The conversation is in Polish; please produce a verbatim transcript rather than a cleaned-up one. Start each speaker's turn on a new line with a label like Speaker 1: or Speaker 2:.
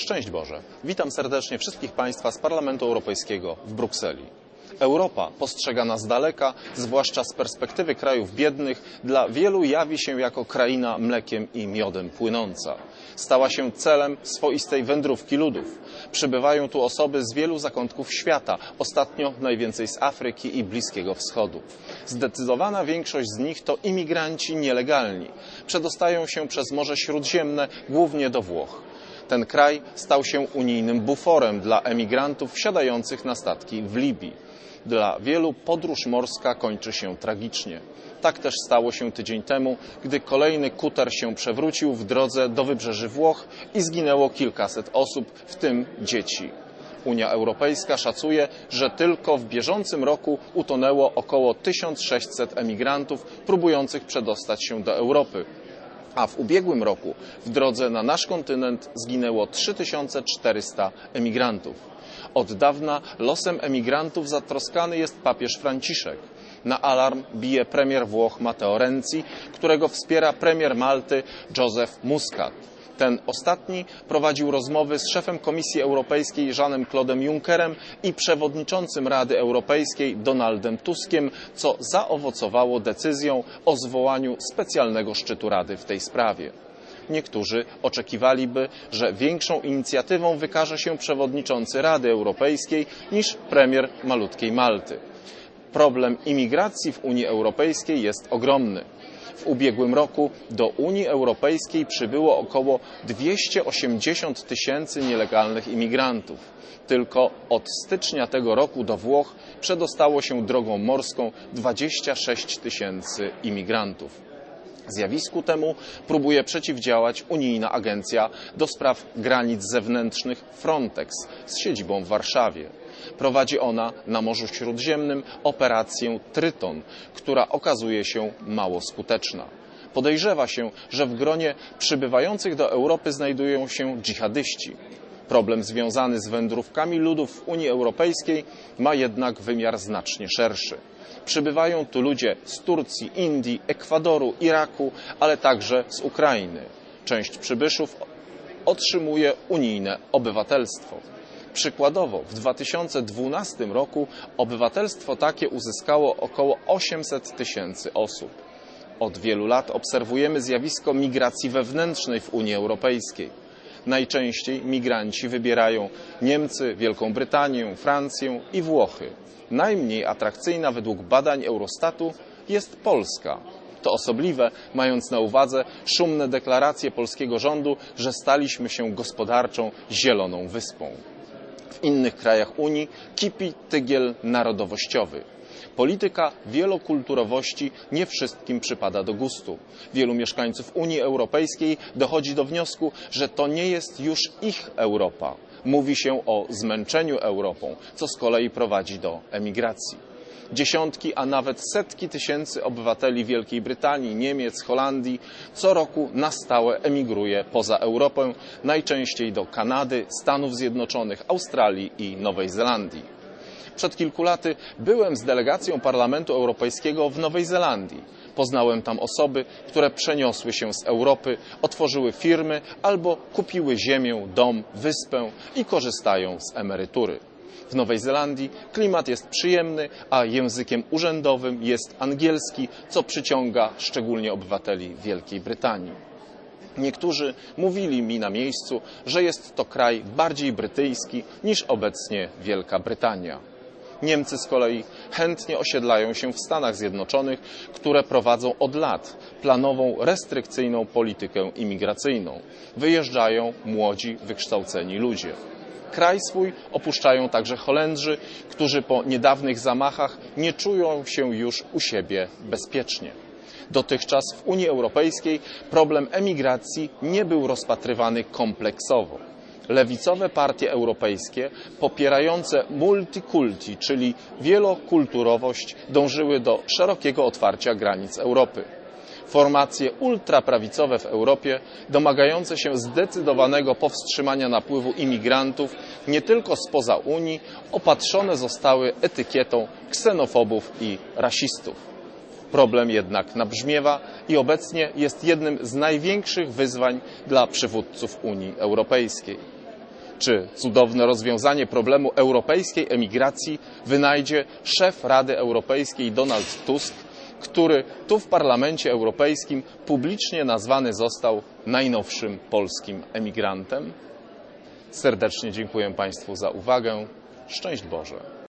Speaker 1: Szczęść Boże! Witam serdecznie wszystkich Państwa z Parlamentu Europejskiego w Brukseli. Europa, postrzegana z daleka, zwłaszcza z perspektywy krajów biednych, dla wielu jawi się jako kraina mlekiem i miodem płynąca. Stała się celem swoistej wędrówki ludów. Przybywają tu osoby z wielu zakątków świata, ostatnio najwięcej z Afryki i Bliskiego Wschodu. Zdecydowana większość z nich to imigranci nielegalni. Przedostają się przez Morze Śródziemne, głównie do Włoch. Ten kraj stał się unijnym buforem dla emigrantów wsiadających na statki w Libii. Dla wielu podróż morska kończy się tragicznie. Tak też stało się tydzień temu, gdy kolejny kuter się przewrócił w drodze do wybrzeży Włoch i zginęło kilkaset osób, w tym dzieci. Unia Europejska szacuje, że tylko w bieżącym roku utonęło około tysiąc sześćset emigrantów próbujących przedostać się do Europy. A w ubiegłym roku w drodze na nasz kontynent zginęło trzy tysiące czterysta emigrantów. Od dawna losem emigrantów zatroskany jest papież Franciszek. Na alarm bije premier Włoch Matteo Renzi, którego wspiera premier Malty Joseph Muscat. Ten ostatni prowadził rozmowy z szefem Komisji Europejskiej Jeanem-Claude'em Junckerem i przewodniczącym Rady Europejskiej Donaldem Tuskiem, co zaowocowało decyzją o zwołaniu specjalnego szczytu Rady w tej sprawie. Niektórzy oczekiwaliby, że większą inicjatywą wykaże się przewodniczący Rady Europejskiej niż premier malutkiej Malty. Problem imigracji w Unii Europejskiej jest ogromny. W ubiegłym roku do Unii Europejskiej przybyło około dwieście osiemdziesiąt tysięcy nielegalnych imigrantów. Tylko od stycznia tego roku do Włoch przedostało się drogą morską dwadzieścia sześć tysięcy imigrantów. Zjawisku temu próbuje przeciwdziałać unijna agencja do spraw granic zewnętrznych Frontex z siedzibą w Warszawie. Prowadzi ona na Morzu Śródziemnym operację Tryton, która okazuje się mało skuteczna. Podejrzewa się, że w gronie przybywających do Europy znajdują się dżihadyści. Problem związany z wędrówkami ludów w Unii Europejskiej ma jednak wymiar znacznie szerszy. Przybywają tu ludzie z Turcji, Indii, Ekwadoru, Iraku, ale także z Ukrainy. Część przybyszów otrzymuje unijne obywatelstwo. Przykładowo w dwa tysiące dwunastym roku obywatelstwo takie uzyskało około osiemset tysięcy osób. Od wielu lat obserwujemy zjawisko migracji wewnętrznej w Unii Europejskiej. Najczęściej migranci wybierają Niemcy, Wielką Brytanię, Francję i Włochy. Najmniej atrakcyjna według badań Eurostatu jest Polska. To osobliwe, mając na uwadze szumne deklaracje polskiego rządu, że staliśmy się gospodarczą zieloną wyspą. W innych krajach Unii kipi tygiel narodowościowy. Polityka wielokulturowości nie wszystkim przypada do gustu. Wielu mieszkańców Unii Europejskiej dochodzi do wniosku, że to nie jest już ich Europa. Mówi się o zmęczeniu Europą, co z kolei prowadzi do emigracji. Dziesiątki, a nawet setki tysięcy obywateli Wielkiej Brytanii, Niemiec, Holandii co roku na stałe emigruje poza Europę, najczęściej do Kanady, Stanów Zjednoczonych, Australii i Nowej Zelandii. Przed kilku laty byłem z delegacją Parlamentu Europejskiego w Nowej Zelandii. Poznałem tam osoby, które przeniosły się z Europy, otworzyły firmy albo kupiły ziemię, dom, wyspę i korzystają z emerytury. W Nowej Zelandii klimat jest przyjemny, a językiem urzędowym jest angielski, co przyciąga szczególnie obywateli Wielkiej Brytanii. Niektórzy mówili mi na miejscu, że jest to kraj bardziej brytyjski niż obecnie Wielka Brytania. Niemcy z kolei chętnie osiedlają się w Stanach Zjednoczonych, które prowadzą od lat planową, restrykcyjną politykę imigracyjną. Wyjeżdżają młodzi, wykształceni ludzie. Kraj swój opuszczają także Holendrzy, którzy po niedawnych zamachach nie czują się już u siebie bezpiecznie. Dotychczas w Unii Europejskiej problem emigracji nie był rozpatrywany kompleksowo. Lewicowe partie europejskie popierające multikulti, czyli wielokulturowość, dążyły do szerokiego otwarcia granic Europy. Formacje ultraprawicowe w Europie, domagające się zdecydowanego powstrzymania napływu imigrantów nie tylko spoza Unii, opatrzone zostały etykietą ksenofobów i rasistów. Problem jednak nabrzmiewa i obecnie jest jednym z największych wyzwań dla przywódców Unii Europejskiej. Czy cudowne rozwiązanie problemu europejskiej emigracji wynajdzie szef Rady Europejskiej Donald Tusk, który tu w Parlamencie Europejskim publicznie nazwany został najnowszym polskim emigrantem? Serdecznie dziękuję Państwu za uwagę. Szczęść Boże.